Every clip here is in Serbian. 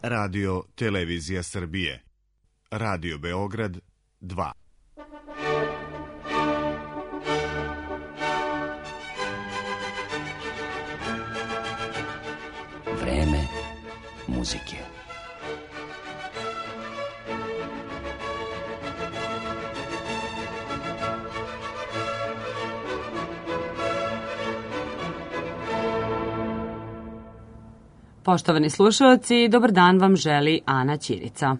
Radio Televizija Srbije. Radio Beograd 2. Vreme muzike. Poštovani slušalci, dobar dan vam želi Ana Ćirica.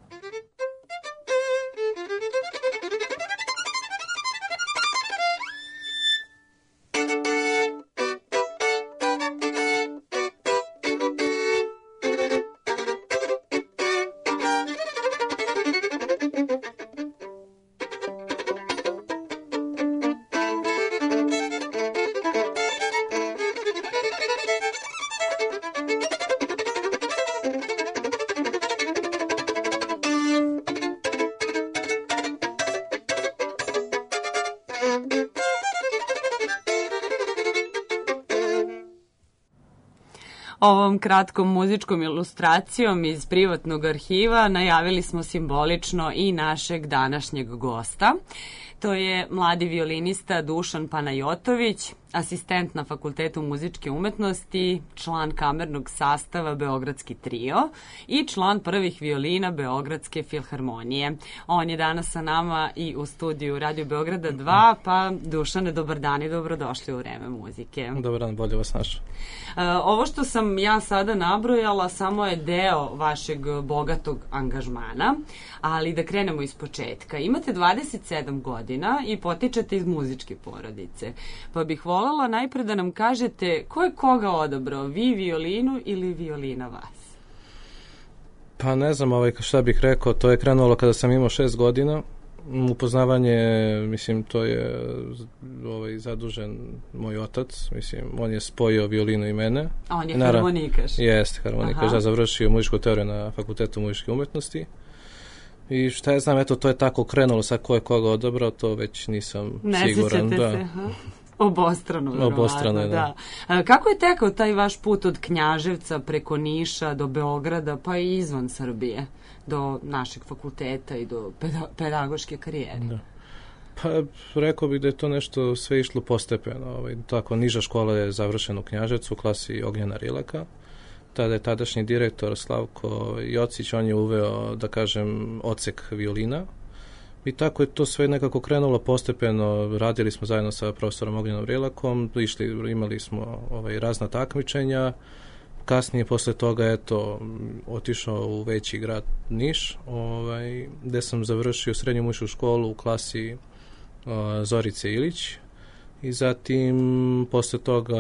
Ovom kratkom muzičkom ilustracijom iz privatnog arhiva najavili smo simbolično i našeg današnjeg gosta. To je mladi violinista Dušan Panajotović, asistent na Fakultetu muzičke umetnosti, član kamernog sastava Beogradski trio i član prvih violina Beogradske filharmonije. On je danas sa nama i u studiju Radio Beograda 2, pa Dušane, dobar dan i dobrodošli u Vreme muzike. Dobar dan, bolje vas našao. Ovo što sam ja sada nabrojala samo je deo vašeg bogatog angažmana, ali da krenemo iz početka. Imate 27 godina i potičete iz muzičke porodice, pa bih voljela najpre da nam kažete ko je koga odabrao, vi violinu ili violina vas? Pa ne znam šta bih rekao, to je krenulo kada sam imao 6 godina. Upoznavanje, mislim, to je zadužen moj otac, mislim, on je spojio violinu i mene. A on je harmonikaš? Jeste, harmonikaš, ja završio muzičku teoriju na Fakultetu muzičke umetnosti. I šta ja znam, eto, to je tako krenulo, sad ko je koga odabrao, to već nisam siguran. Ne sjećate se, ha? Obostrano. Obostrano je, da. Kako je tekao taj vaš put od Knjaževca preko Niša do Beograda, pa i izvan Srbije, do našeg fakulteta i do pedagoške karijere? Da. Pa rekao bih da je to nešto sve išlo postepeno. Tako, niža škola je završena u Knjaževcu u klasi Ognjena Rilaka. Tada je tadašnji direktor Slavko Jocić, on je uveo, da kažem, odsek violina. I tako je to sve nekako krenulo postepeno, radili smo zajedno sa profesorom Ognjenom Rilakom, imali smo razna takmičenja, kasnije posle toga otišao u veći grad Niš, gde sam završio srednju muzičku školu u klasi Zorice Ilić i zatim posle toga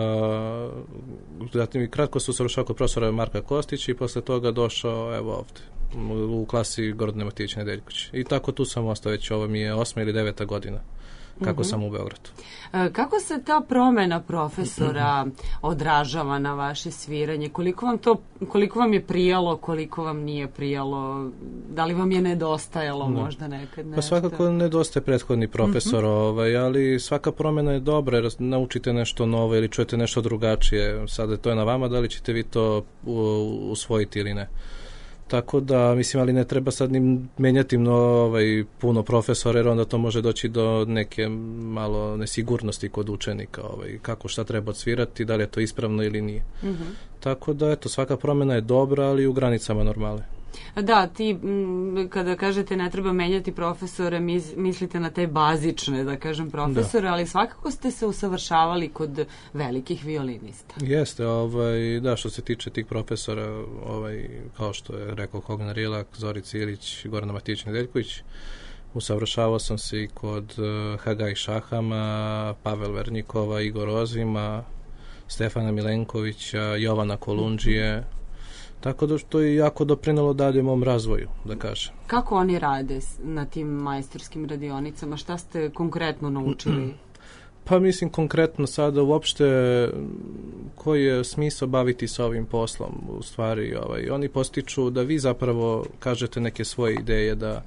kratko se usavršavao kod profesora Marka Kostića i posle toga došao ovde u klasi Gordane Matijević-Nedeljković. I tako tu sam ostao, već ovo mi je 8. ili 9. godina kako sam u Beogradu. Kako se ta promena profesora odražava na vaše sviranje? Koliko vam je prijalo, koliko vam nije prijalo? Da li vam je nedostajalo možda nekad nešto? Pa svakako nedostaje prethodni profesor, ali svaka promena je dobra, jer naučite nešto novo ili čujete nešto drugačije. Sada to je na vama, da li ćete vi to usvojiti ili ne. Tako da, mislim, ali ne treba sad ni menjati puno profesora, jer onda to može doći do neke malo nesigurnosti kod učenika, kako šta treba odsvirati, da li je to ispravno ili nije. Tako da, svaka promjena je dobra, ali u granicama normale. Da, kada kažete ne treba menjati profesore, mislite na te bazične, da kažem, profesore, ali svakako ste se usavršavali kod velikih violinista. Jeste, što se tiče tih profesora, kao što je rekao Ognjen Rilak, Zorica Ilić, Gorana Matijević-Nedeljković, usavršavao sam se i kod Hagaj Šahama, Pavel Vernikova, Igor Ozima, Stefana Milenkovića, Jovana Kolundžije. Tako da što je jako doprinelo dalje mom razvoju, da kažem. Kako oni rade na tim majstorskim radionicama? Šta ste konkretno naučili? Pa mislim konkretno sada uopšte koji je smisao baviti se ovim poslom. U stvari oni postiču da vi zapravo kažete neke svoje ideje, da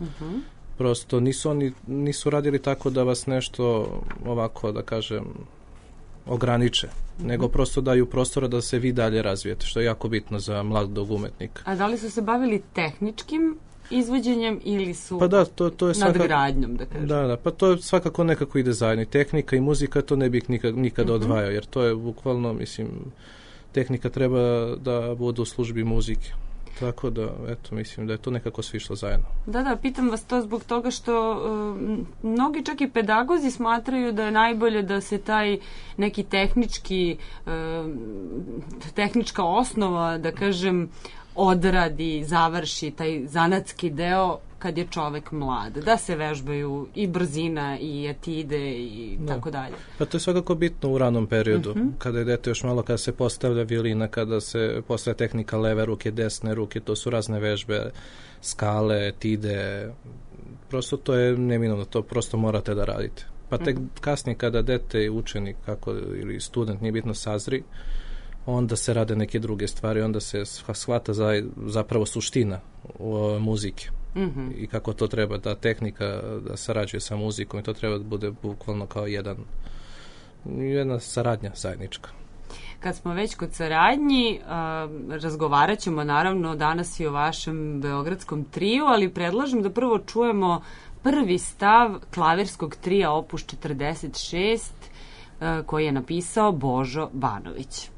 prosto nisu radili tako da vas nešto ovako, da kažem, ograniče, nego prosto daju prostora da se vi dalje razvijete, što je jako bitno za mladog umetnika. A da li su se bavili tehničkim izvođenjem ili su pa da, to je nadgradnjom, da kažem? Da, pa to svakako nekako ide zajedno. Tehnika i muzika, to ne bih nikad odvajao, jer to je bukvalno, mislim, tehnika treba da bude u službi muzike. Tako da, eto, mislim da je to nekako sve išlo zajedno. Da, pitam vas to zbog toga što mnogi čak i pedagozi smatraju da je najbolje da se taj neki tehnička osnova, da kažem, odradi, završi taj zanatski deo kad je čovek mlad. Da se vežbaju i brzina i etide i tako dalje. Pa to je svakako bitno u ranom periodu, kada je dete još malo, kada se postavlja violina, kada se postavlja tehnika leve ruke, desne ruke, to su razne vežbe, skale, etide. Prosto to je neminovno, to prosto morate da radite. Pa tek kasnije kada dete, učenik ili student, nije bitno, sazri, onda se rade neke druge stvari, onda se shvata zapravo suština muzike i kako to treba, da tehnika da sarađuje sa muzikom i to treba da bude bukvalno kao jedna saradnja zajednička. Kad smo već kod saradnji, razgovarat ćemo naravno danas i o vašem beogradskom triju, ali predlažem da prvo čujemo prvi stav klavirskog trija opus 46 koji je napisao Božo Banović.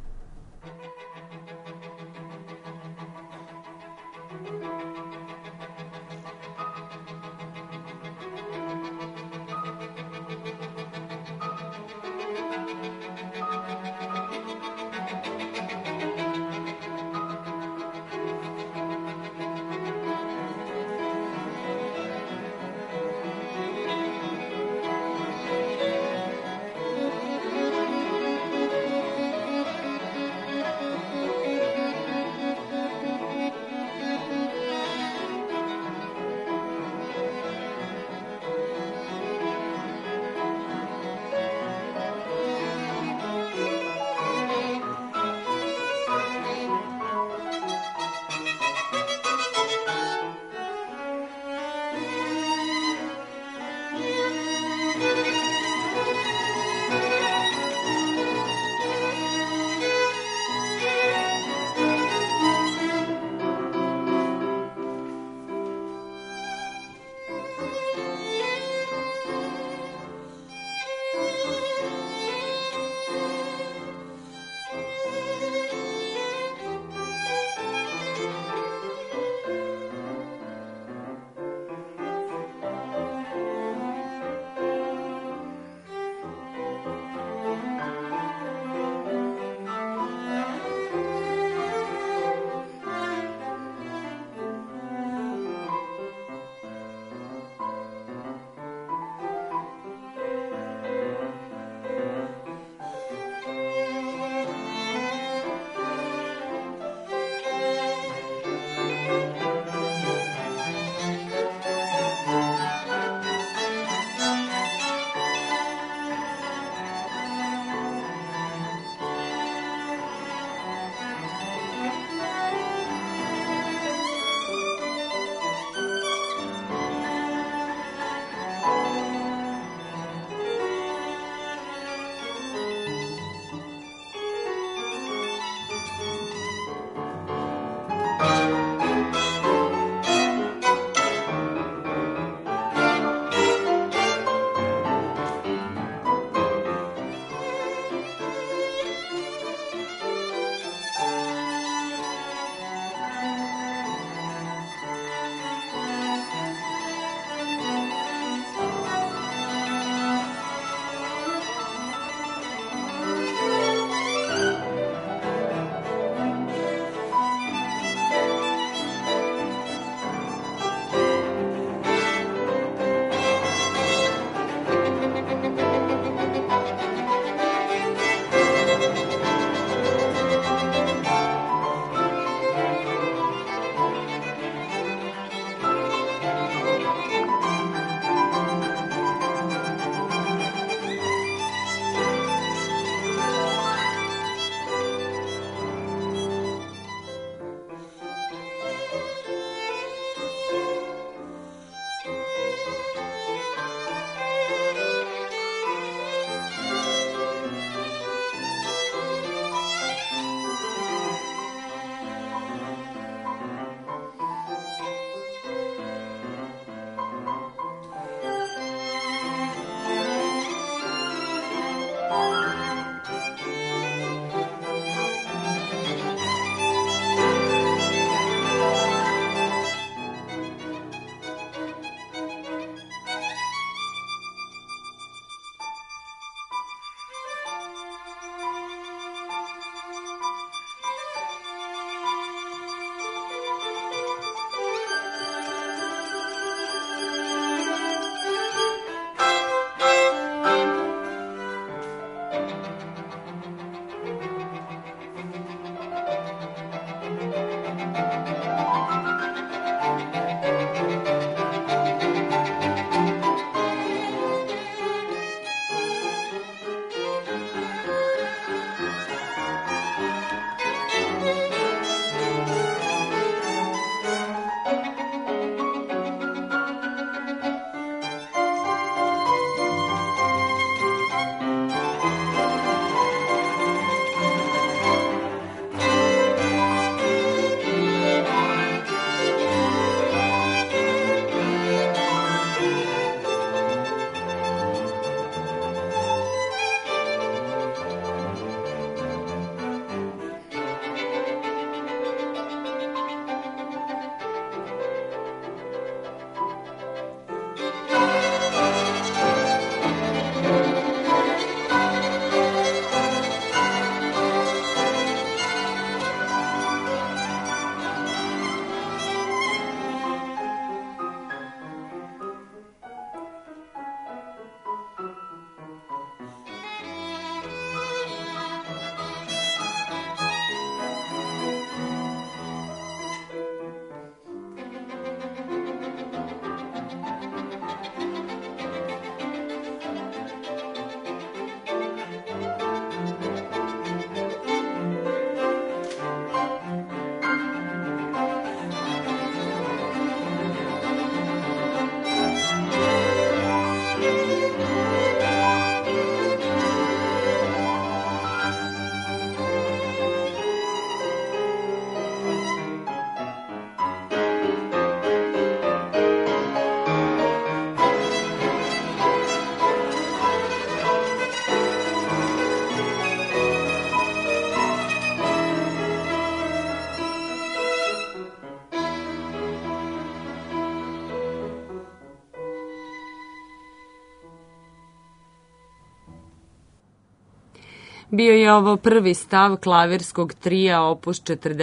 Bio je ovo prvi stav klavirskog trija opus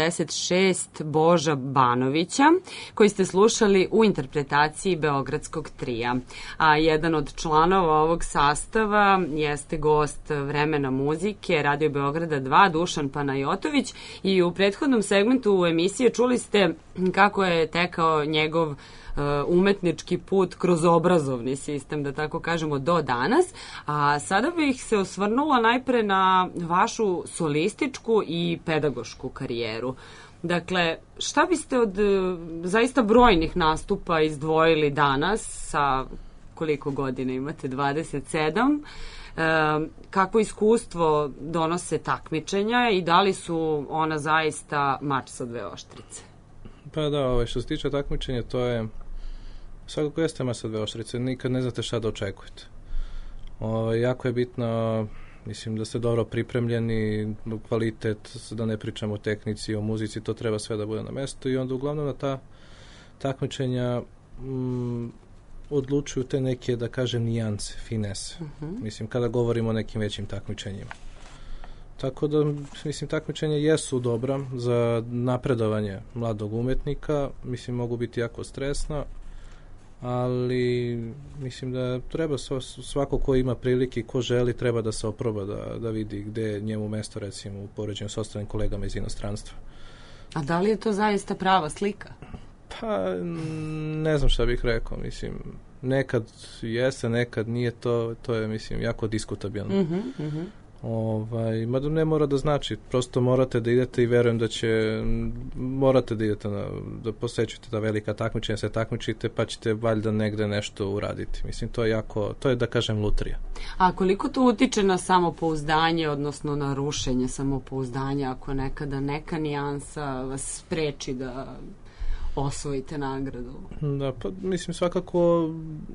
46 Boža Banovića, koji ste slušali u interpretaciji Beogradskog trija. A jedan od članova ovog sastava jeste gost Vremena muzike Radio Beograda 2, Dušan Panajotović, i u prethodnom segmentu emisije čuli ste kako je tekao njegov umetnički put kroz obrazovni sistem, da tako kažemo, do danas. A sada bih se osvrnula najpre na vašu solističku i pedagošku karijeru. Dakle, šta biste od zaista brojnih nastupa izdvojili danas, sa koliko godina imate, 27, kakvo iskustvo donose takmičenja i da li su ona zaista mač sa dve oštrice? Pa da, što se tiče takmičenja, to je svakako jeste mač sa dve oštrice, nikad ne znate šta da očekujete. Jako je bitno, mislim, da ste dobro pripremljeni, kvalitet, da ne pričamo o tehnici, o muzici, to treba sve da bude na mestu i onda uglavnom na ta takmičenja odlučuju te neke, da kažem, nijanse, finese. Mislim, kada govorimo o nekim većim takmičenjima. Tako da, mislim, takmičenja jesu dobra za napredovanje mladog umetnika, mislim, mogu biti jako stresna, ali mislim da treba svako ko ima prilike i ko želi treba da se oproba, da vidi gde je njemu mesto, recimo, u poređenju s ostalim kolegama iz inostranstva. A da li je to zaista prava slika? Pa, ne znam šta bih rekao, mislim, nekad jeste, nekad nije, to je, mislim, jako diskutabilno. Mada ne mora da znači, prosto morate da idete i verujem da morate da idete da posećujete ta velika takmičenja, se takmičite, pa ćete valjda negde nešto uraditi. Mislim, to je da kažem lutrija. A koliko to utiče na samopouzdanje, odnosno na rušenje samopouzdanja, ako nekada neka nijansa vas spreči da osvojite nagradu? Da, pa mislim svakako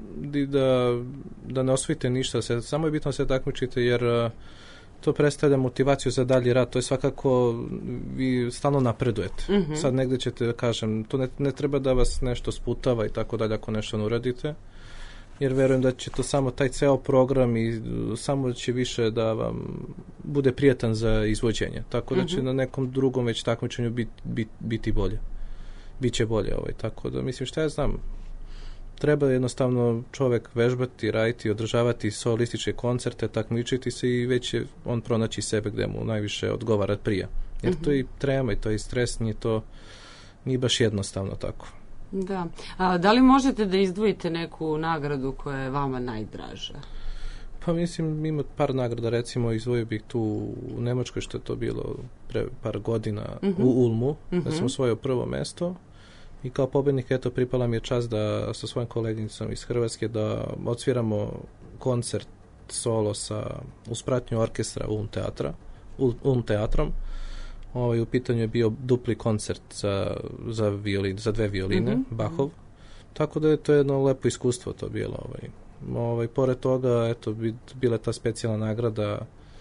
da ne osvojite ništa, samo je bitno da se takmičite, jer to predstavlja motivaciju za dalji rad, to je svakako, vi stalno napredujete. Sad negde ćete, kažem, to ne treba da vas nešto sputava i tako dalje ako nešto ne uradite, jer verujem da će to samo taj ceo program i samo će više da vam bude prijatan za izvođenje, tako da će na nekom drugom već takmičenju biti bolje. Biće bolje tako da, mislim, šta ja znam, treba jednostavno čovek vežbati, raditi, održavati solističke koncerte, takmičiti se i već će on pronaći sebe gde mu najviše odgovara prija. Jer to je i trema i to je i stres, nije baš jednostavno tako. Da. A da li možete da izdvojite neku nagradu koja je vama najdraža? Pa mislim, ima par nagrada, recimo izdvojio bih tu u Nemačkoj, što je to bilo pre par godina u Ulmu, da sam osvojio prvo mesto. I kao pobednik, eto, pripala mi je čast da sa svojim koleginicom iz Hrvatske da odsviramo koncert solo uz pratnju orkestra Ulm teatrom. U pitanju je bio dupli koncert za dve violine, Bachov. Tako da je to jedno lepo iskustvo to bilo. Pored toga, eto, bila ta specijalna nagrada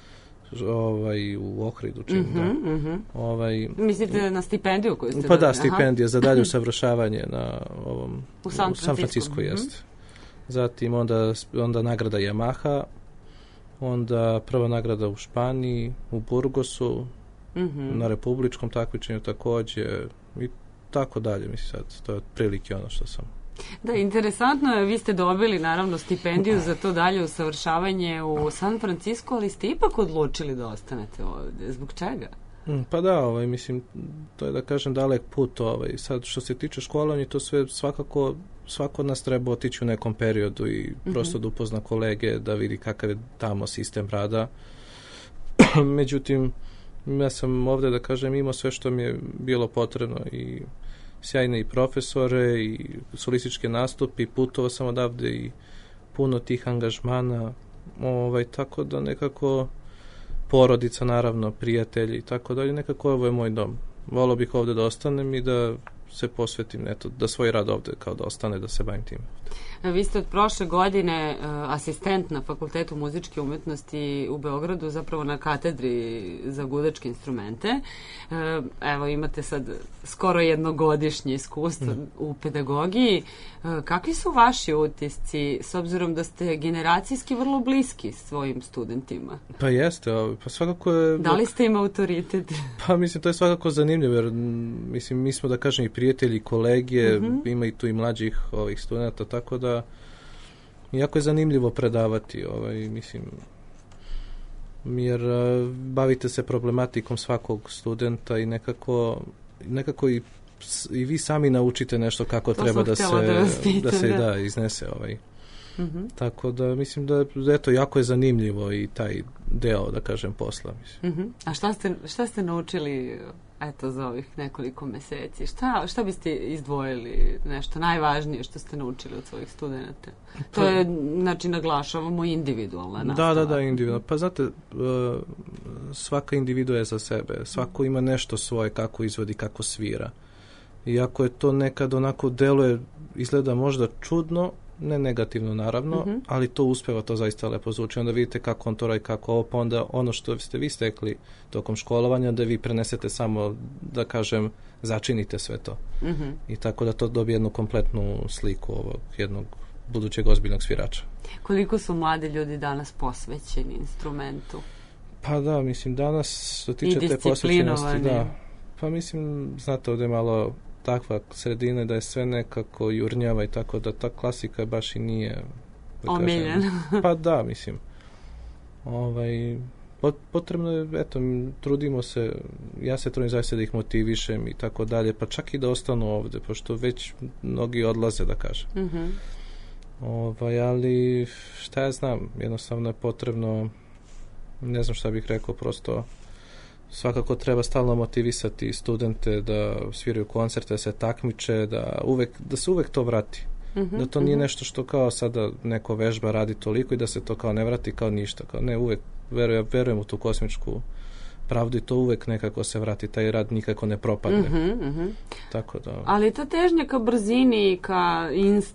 u Ohridu, čim Mislite na stipendiju koju ste dobili? Pa da, stipendija za dalje usavršavanje u San Francisco jeste. Zatim onda nagrada Yamaha, onda prva nagrada u Španiji, u Burgosu, na republičkom takmičenju takođe i tako dalje, mislim sad, to je otprilike ono što sam. Da, interesantno je, vi ste dobili naravno stipendiju za to dalje usavršavanje u San Francisco, ali ste ipak odlučili da ostanete ovde. Zbog čega? Pa da, mislim, to je da kažem dalek put. Sad što se tiče školovanja, to sve svakako, svako od nas treba otići u nekom periodu i prosto da upozna kolege, da vidi kakav je tamo sistem rada. Međutim, ja sam ovde, da kažem, imao sve što mi je bilo potrebno i sjajne i profesore i solističke nastupe i putovao sam odavde i puno tih angažmana, tako da nekako porodica, naravno, prijatelji i tako dalje, nekako ovo je moj dom. Volao bih ovde da ostanem i da se posvetim, eto, da svoj rad ovde kao da ostane, da se bavim tim. Vi ste od prošle godine asistent na Fakultetu muzičke umetnosti u Beogradu, zapravo na katedri za gudačke instrumente. Evo, imate sad skoro jednogodišnje iskustvo u pedagogiji. Kakvi su vaši utisci, s obzirom da ste generacijski vrlo bliski svojim studentima? Pa jeste, pa svakako je... Da li ste im autoritet? Pa mislim, to je svakako zanimljivo, jer mislim, mi smo, da kažem, i prijatelji, kolege, ima i tu i mlađih studenta, tako da jako je zanimljivo predavati, mislim, jer bavite se problematikom svakog studenta i nekako i vi sami naučite nešto kako to treba da se iznese Tako da mislim da eto, jako je zanimljivo i taj deo, da kažem, posla. Mislim. A šta ste naučili eto za ovih nekoliko meseci? Šta biste izdvojili nešto najvažnije što ste naučili od svojih studenta? To je, znači, naglašavamo individualna nastava. Da, individualna. Pa znate, svaka individua je za sebe. Svako ima nešto svoje, kako izvodi, kako svira. Iako je to nekad onako deluje, izgleda možda čudno, ne negativno naravno, ali to uspeva, to zaista lepo zvuči. Onda vidite kako on to radi, kako ovo, pa onda ono što ste vi stekli tokom školovanja, da vi prenesete samo, da kažem, začinite sve to. I tako da to dobije jednu kompletnu sliku ovog jednog budućeg ozbiljnog svirača. Koliko su mladi ljudi danas posvećeni instrumentu? Pa da, mislim, danas što tiče te posvećenosti, da. Pa mislim, znate, ovdje malo takva sredina da je sve nekako jurnjava i tako da ta klasika baš i nije omiljena. Pa da, mislim. Potrebno je, eto, trudimo se, ja se trudim zaista da ih motivišem i tako dalje, pa čak i da ostanu ovde, pošto već mnogi odlaze, da kažem. Ali šta ja znam, jednostavno je potrebno, ne znam šta bih rekao, prosto svakako treba stalno motivisati studente da sviraju koncerte, da se takmiče, da se uvek to vrati. Da to nije nešto što kao sada neko vežba, radi toliko i da se to kao ne vrati kao ništa. Kao ne, uvek verujem u tu kosmičku pravdu i to uvek nekako se vrati, taj rad nikako ne propadne. Tako da... Ali ta težnja ka brzini, ka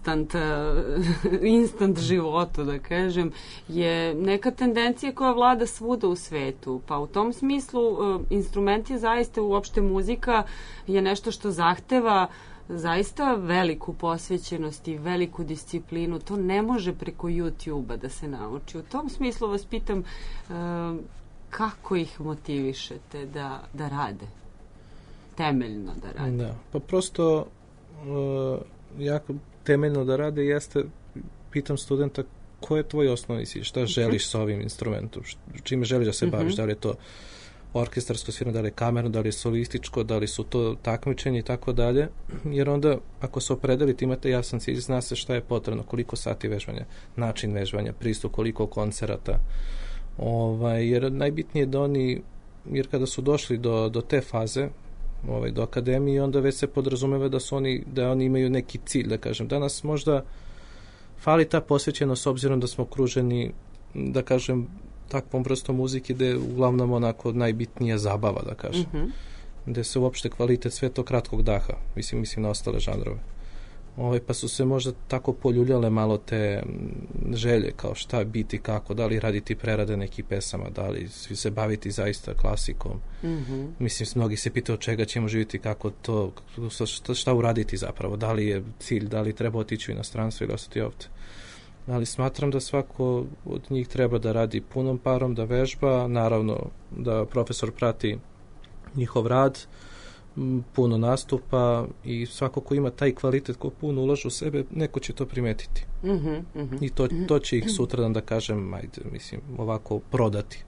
instant životu, da kažem, je neka tendencija koja vlada svuda u svetu. Pa u tom smislu instrument je zaista, uopšte muzika je nešto što zahteva zaista veliku posvećenost i veliku disciplinu. To ne može preko YouTube-a da se nauči. U tom smislu vas pitam kako ih motivišete da rade? Temeljno da rade. Da, pa prosto jako temeljno da rade jeste, pitam studenta ko je tvoj osnovni cilj, šta želiš sa ovim instrumentom, čime želiš da se baviš, da li je to orkestarsko sviranje, da li je kamerno, da li je solističko, da li su to takmičenje i tako dalje, jer onda ako se opredelite, imate jasan cilj, zna se šta je potrebno, koliko sati vežbanja, način vežbanja, pristup, koliko koncerata, jer najbitnije da oni, jer kada su došli do te faze, do akademije, onda već se podrazumeva da oni imaju neki cilj, da kažem. Danas možda fali ta posvećenost s obzirom da smo okruženi, da kažem, takvom vrstom muzike gde je uglavnom onako najbitnija zabava, da kažem. Gde se uopšte kvalitet sve to kratkog daha, mislim na ostale žanrove. Pa su se možda tako poljuljale malo te želje, kao šta biti, kako, da li raditi prerade nekih pesama, da li se baviti zaista klasikom. Mislim, mnogi se pitaju od čega ćemo živjeti, kako to, šta uraditi zapravo, da li je cilj, da li treba otići u inostranstvo ili ostati ovde. Ali smatram da svako od njih treba da radi punom parom, da vežba, naravno da profesor prati njihov rad, puno nastupa i svako ko ima taj kvalitet, ko puno ulaže u sebe, neko će to primetiti. I to će ih sutradan, da kažem, ovako prodati.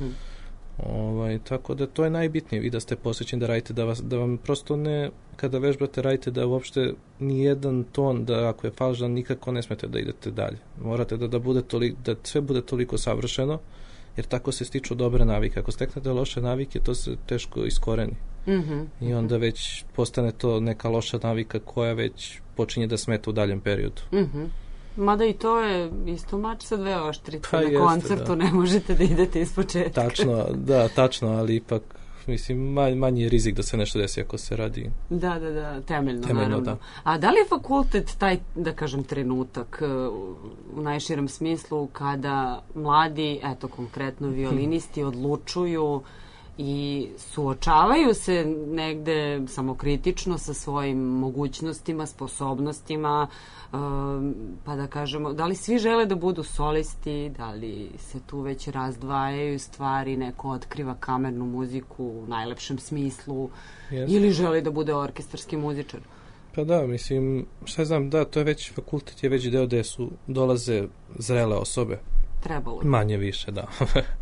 Tako da to je najbitnije, i da ste posvećeni da radite, da vam prosto ne, kada vežbate, radite da uopšte nijedan ton, da ako je falžan, nikako ne smete da idete dalje. Morate da sve bude toliko savršeno, jer tako se stiču dobre navike. Ako steknete loše navike, to se teško iskoreni. I onda već postane to neka loša navika koja već počinje da smeta u daljem periodu. Mada i to je isto mač sa dve oštrice. Na koncertu ne možete da idete ispočetka. Tačno, ali ipak mislim, manji je rizik da se nešto desi ako se radi. Da, temeljno naravno. Da. A da li je fakultet taj, da kažem, trenutak u najširem smislu kada mladi, eto konkretno violinisti, odlučuju i suočavaju se negde samokritično sa svojim mogućnostima, sposobnostima, pa da kažemo, da li svi žele da budu solisti, da li se tu već razdvajaju stvari, neko otkriva kamernu muziku u najlepšem smislu, ili želi da bude orkestarski muzičar? Pa da, mislim, šta znam, da, to je već, fakultet je već deo gde dolaze zrele osobe. Trebalo. Manje više, da.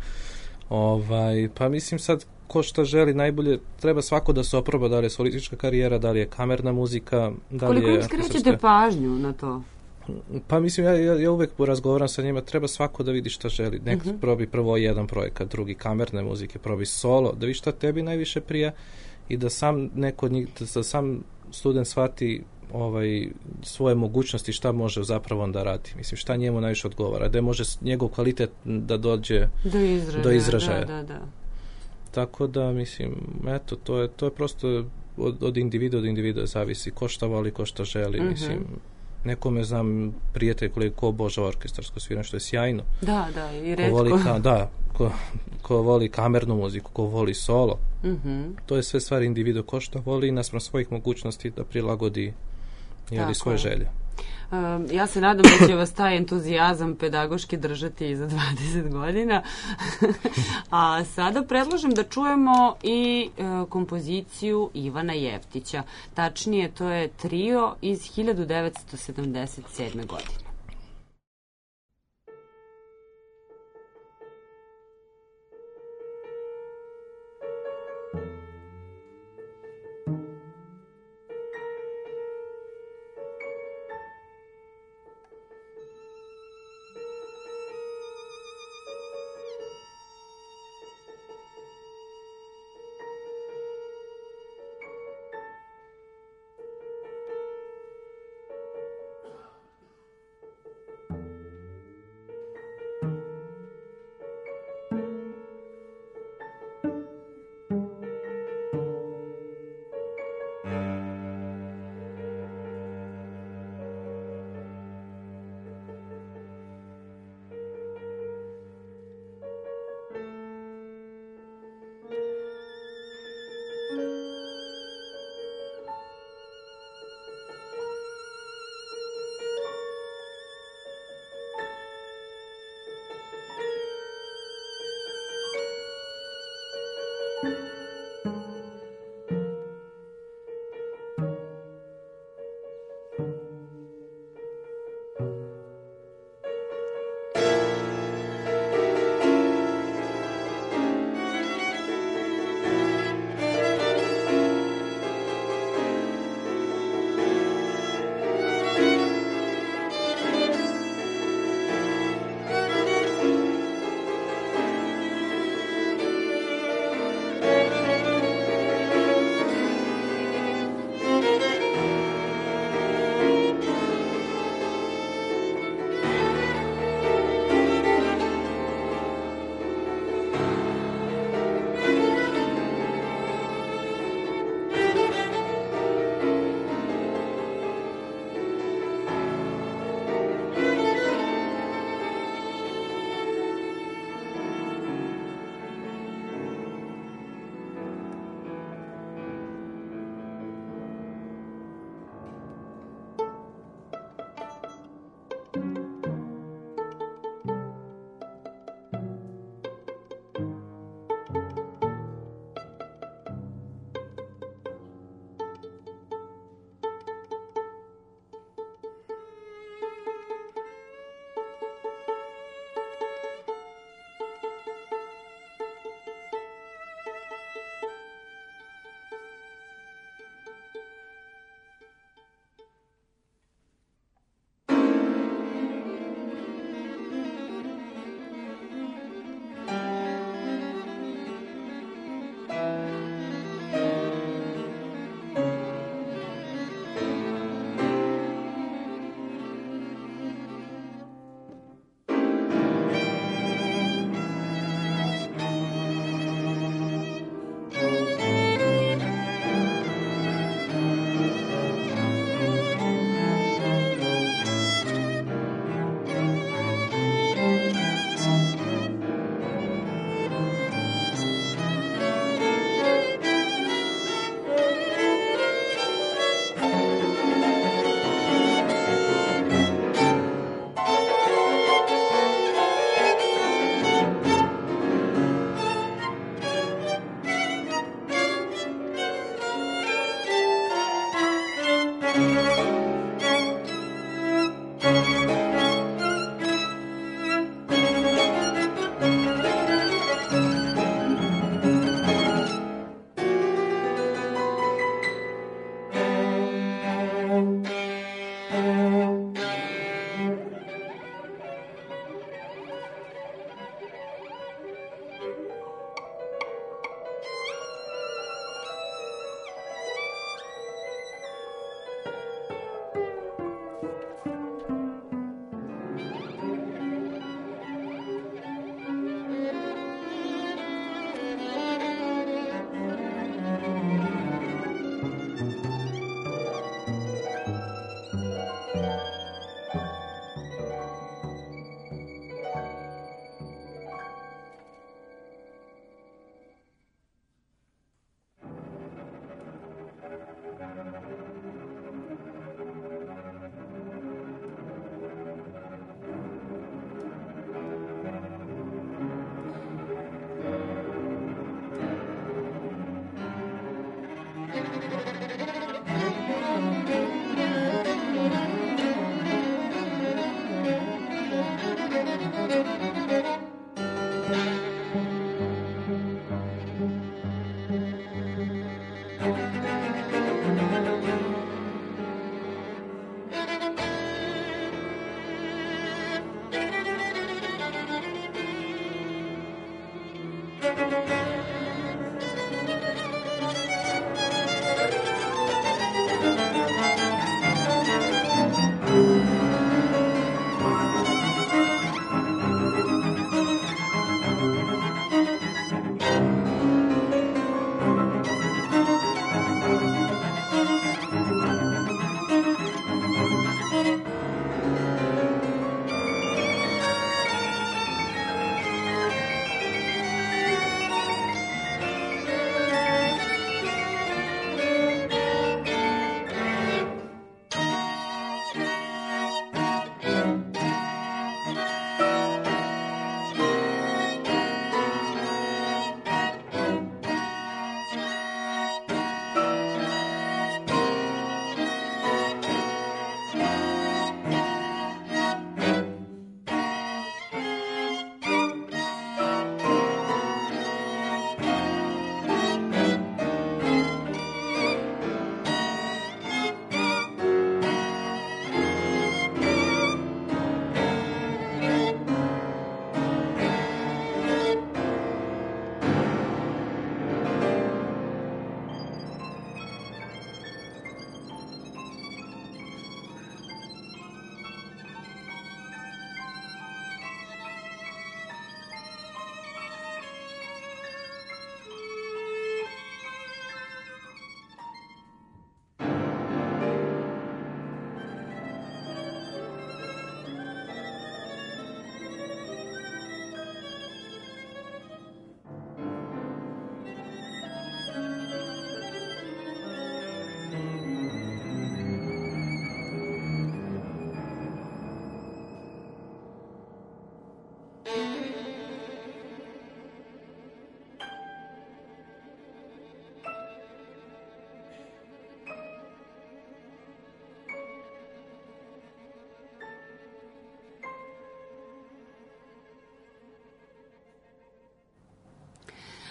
Pa mislim sad, ko šta želi najbolje, treba svako da se oproba, da li je solistička karijera, da li je kamerna muzika, da li je... Koliko im skrećete pažnju na to? Pa mislim, ja uvek razgovaram sa njima, treba svako da vidi šta želi. Nek probi prvo jedan projekat, drugi kamerne muzike, probi solo, da vidi šta tebi najviše prija i da sam neko od njih, da sam student shvati svoje mogućnosti, šta može zapravo onda radi. Mislim, šta njemu najviše odgovara, da može njegov kvalitet da dođe do izražaja. Da. Tako da, mislim, eto, to je prosto od individua do individua zavisi ko šta voli, ko šta želi, mislim. Nekome znam prijatelj kolega ko obožava orkestarsko sviranje, što je sjajno. Da, i retko. Ko voli kamernu muziku, ko voli solo. To je sve stvar individua, ko šta voli i naspram svojih mogućnosti da prilagodi svoje želje. Ja se nadam da će vas taj entuzijazam pedagoški držati i za 20 godina. A sada predlažem da čujemo i kompoziciju Ivana Jeftića. Tačnije, to je trio iz 1977. godine.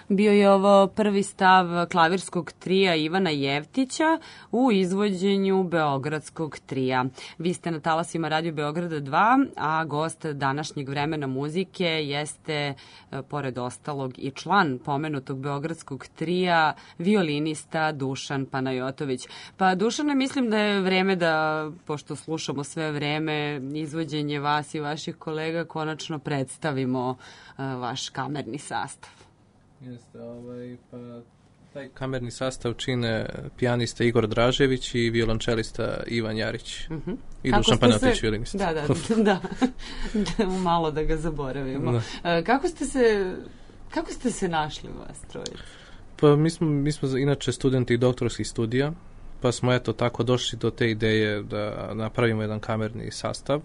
Bio je ovo prvi stav klavirskog trija Ivana Jevtića u izvođenju Beogradskog trija. Vi ste na talasima Radio Beograda 2, a gost današnjeg Vremena muzike jeste, pored ostalog, i član pomenutog Beogradskog trija, violinista Dušan Panajotović. Pa Dušane, mislim da je vreme da, pošto slušamo sve vreme izvođenje vas i vaših kolega, konačno predstavimo vaš kamerni sastav. Jeste, pa taj kamerni sastav čine pijanista Igor Dražević i violončelista Ivan Jarić. I Dušan Panajotović, violinista. Da. Malo da ga zaboravimo. Da. Kako ste se našli vas trojica? Pa mi smo inače studenti doktorskih studija, pa smo eto tako došli do te ideje da napravimo jedan kamerni sastav.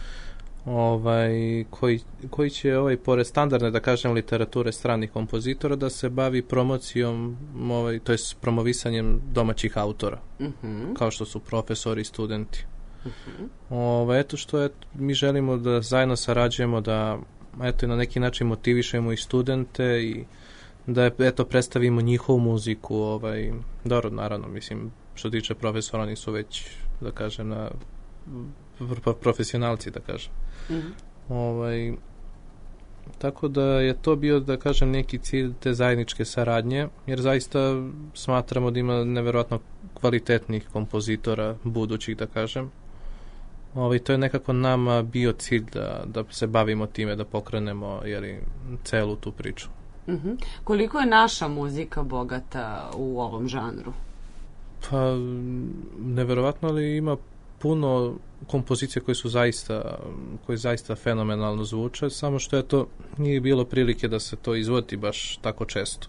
Koji će pored standardne, da kažem, literature stranih kompozitora da se bavi promocijom, to jest promovisanjem domaćih autora, kao što su profesori i studenti. Eto što mi želimo da zajedno sarađujemo, da na neki način motivišemo i studente i da predstavimo njihovu muziku. Dobro, naravno, mislim, što tiče profesora, oni su već, da kažem, profesionalci, da kažem. Tako da je to bio, da kažem, neki cilj te zajedničke saradnje, jer zaista smatramo da ima neverovatno kvalitetnih kompozitora budućih, da kažem. To je nekako nama bio cilj da se bavimo time, da pokrenemo celu tu priču. Koliko je naša muzika bogata u ovom žanru? Pa neverovatno, ali ima puno kompozicije koje zaista fenomenalno zvuče, samo što nije bilo prilike da se to izvodi baš tako često.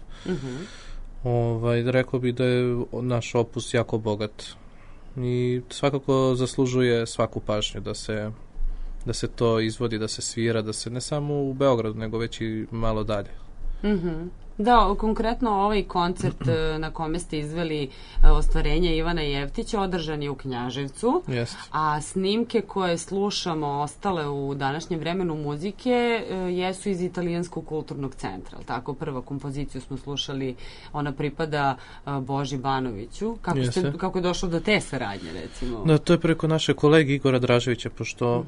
Rekao bih da je naš opus jako bogat i svakako zaslužuje svaku pažnju da se to izvodi, da se svira, da se ne samo u Beogradu, nego već i malo dalje. Da, konkretno ovaj koncert na kome ste izveli ostvarenje Ivana Jevtića održan je u Knjaževcu, a snimke koje slušamo ostale u današnjem Vremenu muzike jesu iz Italijanskog kulturnog centra. Tako, prva kompoziciju smo slušali, ona pripada Boži Banoviću. Kako je došlo do te saradnje, recimo? Da, to je preko naše kolege Igora Draževića, pošto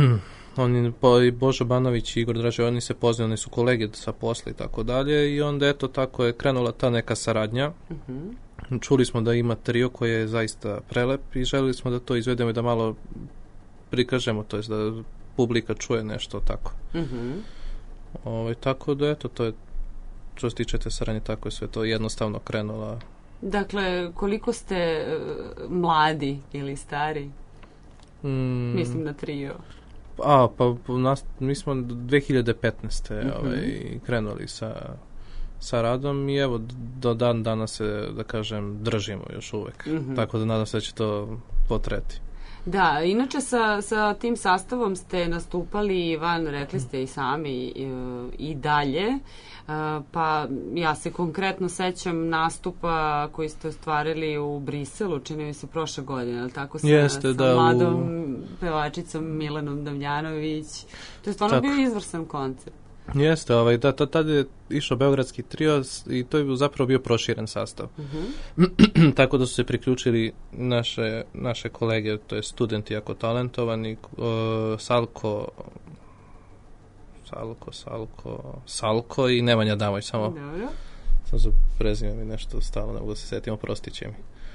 Božo Banović i Igor Dražević, oni se poznaju, oni su kolege sa posla i tako dalje, i onda tako je krenula ta neka saradnja. Čuli smo da ima trio koji je zaista prelep i želili smo da to izvedemo i da malo prikažemo, to je da publika čuje nešto tako. Tako da to je, što se tiče te saradnje, tako je sve to jednostavno krenulo. Dakle, koliko ste mladi ili stari? Mislim na trio. Mi smo 2015. Krenuli sa radom i evo do dan danas se, da kažem, držimo još uvek. Tako da nadam se da će to potreti. Da, inače sa tim sastavom ste nastupali van, rekli ste i sami, i dalje, pa ja se konkretno sećam nastupa koji ste ostvarili u Briselu, čini mi se prošle godine, ali tako, sa mladom pevačicom Milanom Damjanović. To je stvarno bio izvrsan koncert. Jeste, tada je išao Beogradski trio i to je zapravo bio proširen sastav. Tako da su se priključili naše kolege, to je studenti jako talentovani, Salko i Nemanja Damović, samo za prezime mi nešto stalo, ne mogu da se setimo, prostit će mi.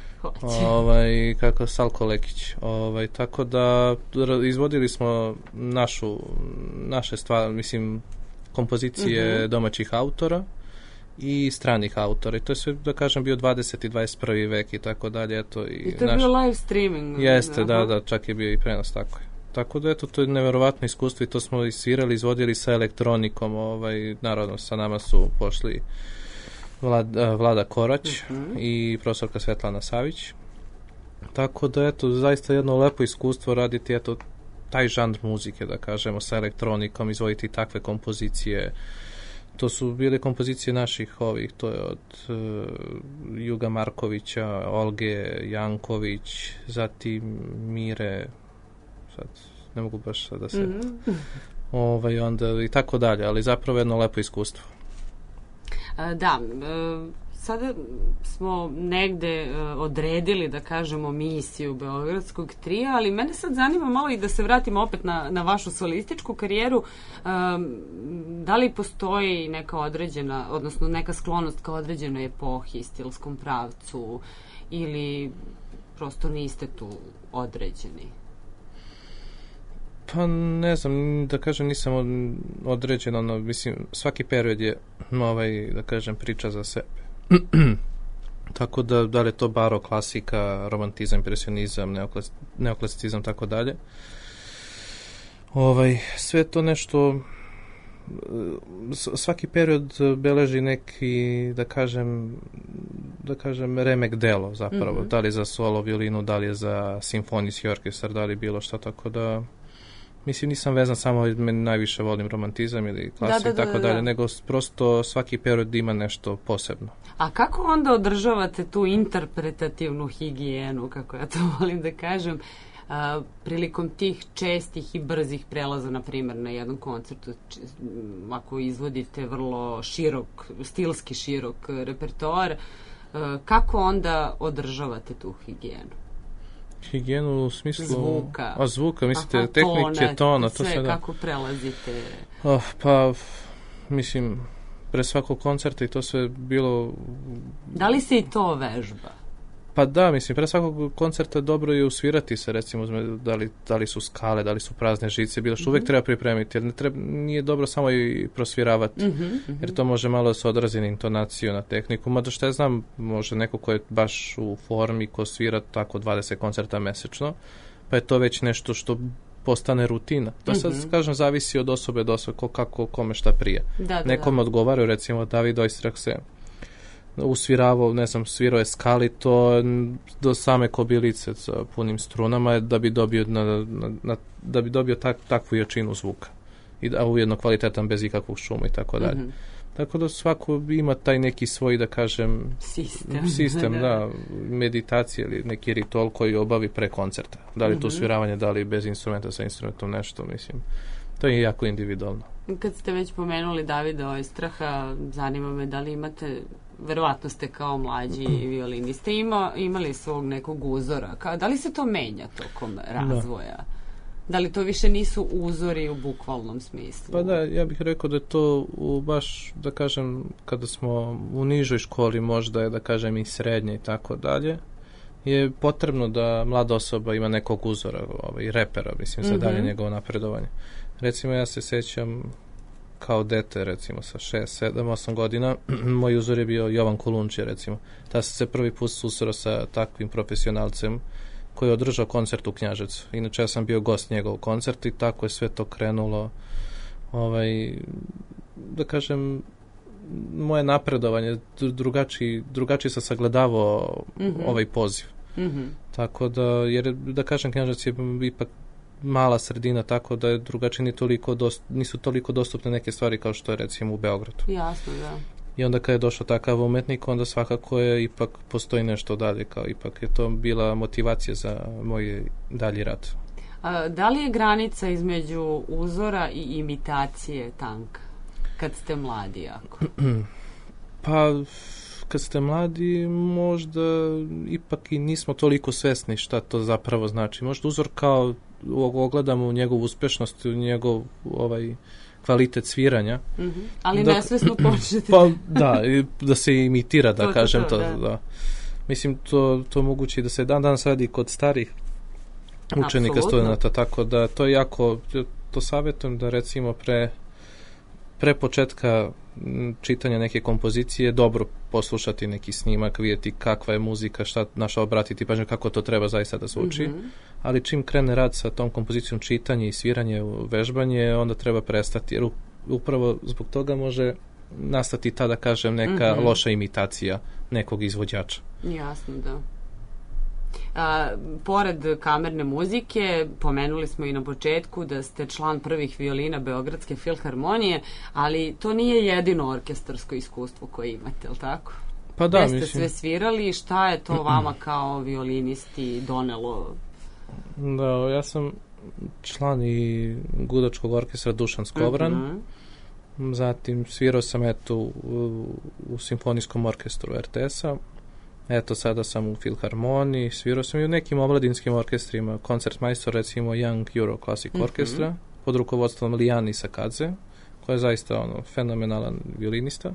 Salko Lekić. Tako da izvodili smo naše stvari, mislim, kompozicije domaćih autora i stranih autora. I to je sve, da kažem, bio 20. i 21. vek i tako dalje. I to je bio live streaming. Jeste, da, čak je bio i prenos, tako je. Tako da, to je neverovatno iskustvo i to smo svirali, izvodili sa elektronikom. Naravno, sa nama su pošli Vlada Korać i profesorka Svetlana Savić. Tako da, zaista jedno lepo iskustvo raditi, taj žanr muzike, da kažemo, sa elektronikom, izvoditi takve kompozicije. To su bile kompozicije naših to je od Juga Markovića, Olge Janković, zatim Mire, sad ne mogu baš sad da se onda i tako dalje, ali zapravo jedno lepo iskustvo. Da, sada smo negde odredili, da kažemo, misiju Beogradskog trija, ali mene sad zanima malo i da se vratimo opet na vašu solističku karijeru. Da li postoji neka određena, odnosno neka sklonost ka određenoj epohi, stilskom pravcu, ili prosto niste tu određeni? Pa ne znam, da kažem, nisam određen, ono, mislim, svaki period je, da kažem, priča za sebe. Tako da li je to baro, klasika, romantizam, impresionizam, neoklasicizam, tako dalje. Sve to nešto, svaki period beleži neki, da kažem, remek delo zapravo, da li za solo violinu, da li je za simfonijski orkestar, da li bilo šta, tako da mislim, nisam vezan samo, najviše volim romantizam ili klasik, tako dalje, nego prosto svaki period ima nešto posebno. A kako onda održavate tu interpretativnu higijenu, kako ja to volim da kažem, prilikom tih čestih i brzih prelaza, na primjer, na jednom koncertu, ako izvodite vrlo stilski širok repertoar, kako onda održavate tu higijenu? Higijenu u smislu... Zvuka. Zvuka, mislite, tehnike, tona, to sve da. Kako prelazite? Pa, mislim, pre svakog koncerta i to sve bilo... Da li se i to vežba? Pa da, mislim, pre svakog koncerta dobro je usvirati se, recimo, da li su skale, da li su prazne žice, bilo što uvek treba pripremiti, jer nije dobro samo i prosviravati, jer to može malo da se odrazi na intonaciju, na tehniku, mada što ja znam, može neko ko je baš u formi, ko svira tako 20 koncerta mesečno, pa je to već nešto što postane rutina. To sad, kažem, zavisi od osobe do osobe, kako kome šta prije. Nekome odgovaraju, recimo, David Oistrakh se usviravao, ne znam, svirao je skali to do same kobilice sa punim strunama da bi dobio takvu jačinu zvuka i da ujedno kvalitetan bez ikakvog šuma i tako dalje. Tako da svako ima taj neki svoj, da kažem, sistem, da, meditacije ili neki ritual koji obavi pre koncerta. Da li to usviravanje, da li bez instrumenta, sa instrumentom, nešto, mislim. To je jako individualno. Kad ste već pomenuli Davida Oistraha, zanima me da li imate, verovatno ste kao mlađi violiniste, imali svog nekog uzora. Da li se to menja tokom razvoja? Da li to više nisu uzori u bukvalnom smislu? Pa da, ja bih rekao da je to baš, da kažem, kada smo u nižoj školi, možda je, da kažem, i srednje i tako dalje, je potrebno da mlada osoba ima nekog uzora, repera, mislim, za dalje njegovo napredovanje. Recimo, ja se sećam kao dete, recimo, sa 6, 7, 8 godina, moj uzor je bio Jovan Kolundžija, recimo. Ta sam se prvi put susreo sa takvim profesionalcem koji je održao koncert u Knjaževcu. Inače, ja sam bio gost njegovog koncerta i tako je sve to krenulo. Da kažem, moje napredovanje, drugačije sam sagledavao ovaj poziv. Tako da, jer, da kažem, Knjaževac je ipak mala sredina, tako da je drugačije nisu toliko dostupne neke stvari kao što je, recimo, u Beogradu. Jasno, da. I onda kad je došao takav umetnik, onda svakako je ipak postoji nešto dalje, kao ipak je to bila motivacija za moj dalji rad. Da li je granica između uzora i imitacije tanka kad ste mladi jako? Pa, kad ste mladi, možda ipak i nismo toliko svesni šta to zapravo znači. Možda uzor kao ogledamo njegovu uspešnost, njegov kvalitet sviranja. Ali nesvesno počnete. Pa da, da se imitira, da kažem to. Da. Mislim, to moguće da se danas radi kod starih učenika, studenata, tako da to je jako, to savjetujem da, recimo, pre početka čitanja neke kompozicije dobro poslušati neki snimak, vidjeti kakva je muzika, šta naša obratiti pažnju, kako to treba zaista da zvuči, ali čim krene rad sa tom kompozicijom, čitanje i sviranje, vežbanje, onda treba prestati, jer upravo zbog toga može nastati ta, da kažem, neka loša imitacija nekog izvođača. Jasno, da. Pored kamerne muzike, pomenuli smo i na početku da ste član prvih violina Beogradske filharmonije, ali to nije jedino orkestarsko iskustvo koje imate, je li tako? Pa da, mislim. Gde ste sve svirali, šta je to vama kao violinisti donelo? Da, ja sam član i gudačkog orkestra Dušan Skobran Zatim svirao sam u simfonijskom orkestru RTS-a. Eto, sada sam u Filharmoniji, svirao sam i u nekim omladinskim orkestrima, koncertmajstor recimo Young Euro Classic Orkestra, pod rukovodstvom Lijani Sakadze, koja je zaista fenomenalan violinista.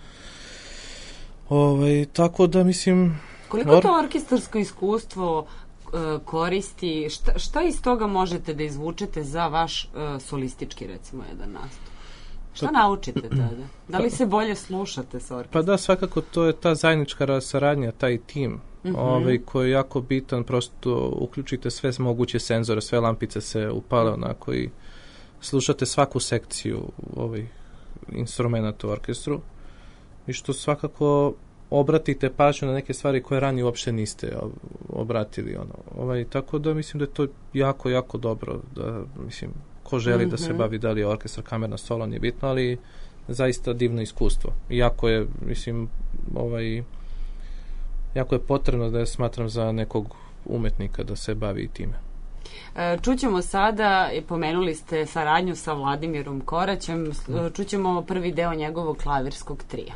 Tako da mislim... Koliko to orkestarsko iskustvo koristi, šta iz toga možete da izvučete za vaš solistički, recimo, jedan nastup? Šta naučite tada? Da li se bolje slušate sa orkestrom? Pa da, svakako to je ta zajednička saradnja, taj tim, koji je jako bitan, prosto uključite sve moguće senzore, sve lampice se upale onako i slušate svaku sekciju instrumenta u orkestru i što svakako obratite pažnju na neke stvari koje ranije uopšte niste obratili. Tako da mislim da je to jako, jako dobro, da mislim ko želi da se bavi, da li je orkestar, kamerna, solo, nije bitno, ali zaista divno iskustvo. Jako je, mislim, jako je potrebno da je smatram za nekog umetnika da se bavi time. Čućemo sada, pomenuli ste saradnju sa Vladimirom Koraćem, čućemo prvi deo njegovog klavirskog trija.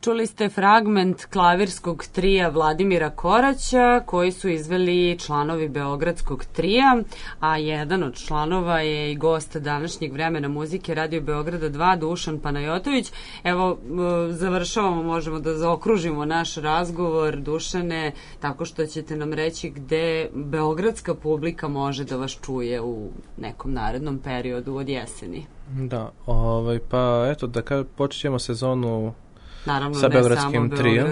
Čuli ste fragment klavirskog trija Vladimira Koraća koji su izveli članovi Beogradskog trija, a jedan od članova je i gost današnjeg Vremena muzike Radio Beograda 2, Dušan Panajotović. Evo, završavamo, možemo da zaokružimo naš razgovor, Dušane, tako što ćete nam reći gde beogradska publika može da vas čuje u nekom narednom periodu od jeseni. Da, pa eto, da počet ćemo sezonu naravno, sa beogradskim trijom.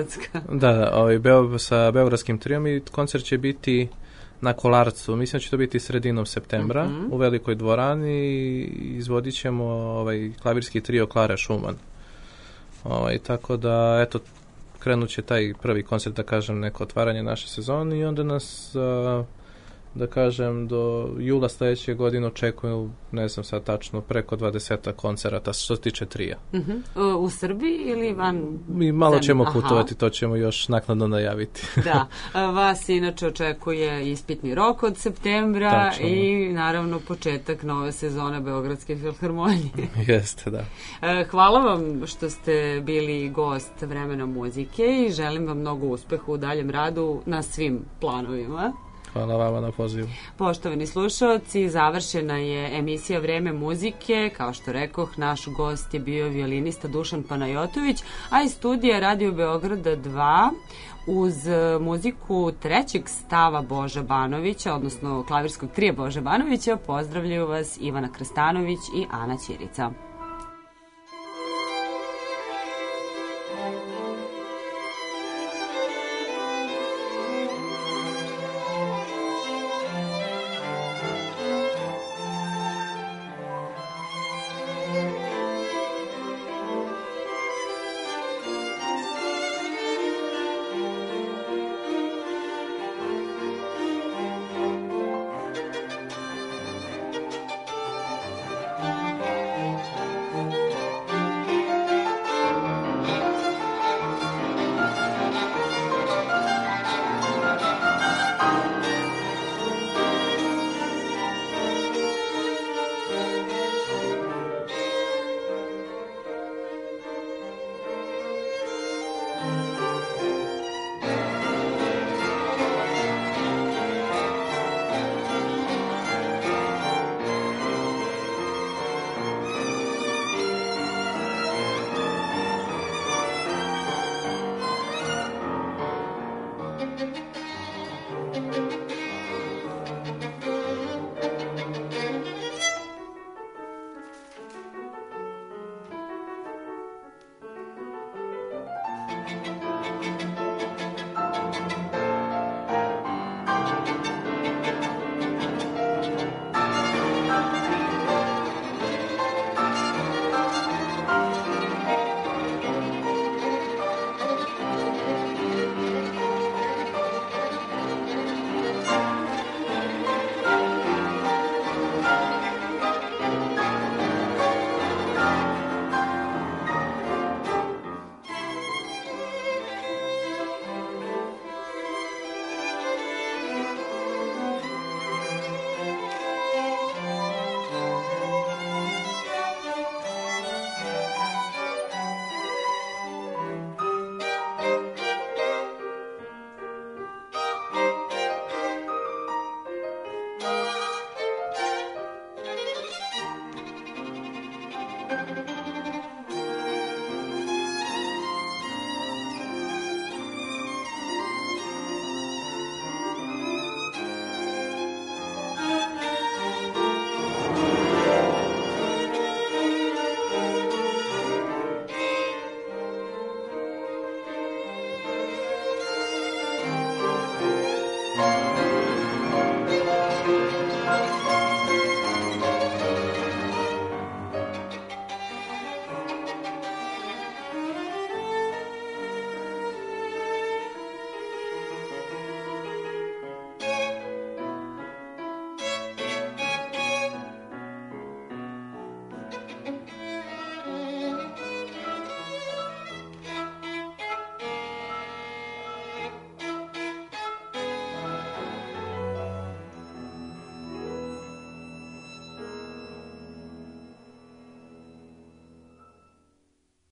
Sa beogradskim trijom i koncert će biti na Kolarcu. Mislim da će to biti sredinom septembra u velikoj dvorani i izvodit ćemo klavirski trio Klara Šuman. Tako da, eto, krenut će taj prvi koncert, da kažem, neko otvaranje naše sezone i onda nas, da kažem, do jula sledeće godine očekuju, ne znam sad tačno, preko 20 koncerata što se tiče trija. U Srbiji ili van? Mi malo ćemo putovati, to ćemo još naknadno najaviti. Da, vas inače očekuje ispitni rok od septembra. Tačno. I naravno početak nove sezone Beogradske filharmonije. Jeste, da. Hvala vam što ste bili gost Vremena muzike i želim vam mnogo uspeha u daljem radu na svim planovima. Hvala vama na pozivu. Poštovani slušaoci, završena je emisija Vreme muzike. Kao što rekoh, naš gost je bio violinista Dušan Panajotović, a iz studija Radio Beograda 2 uz muziku trećeg stava Boža Banovića, odnosno klavirskog trija Boža Banovića, pozdravljaju vas Ivana Krstanović i Ana Ćirica.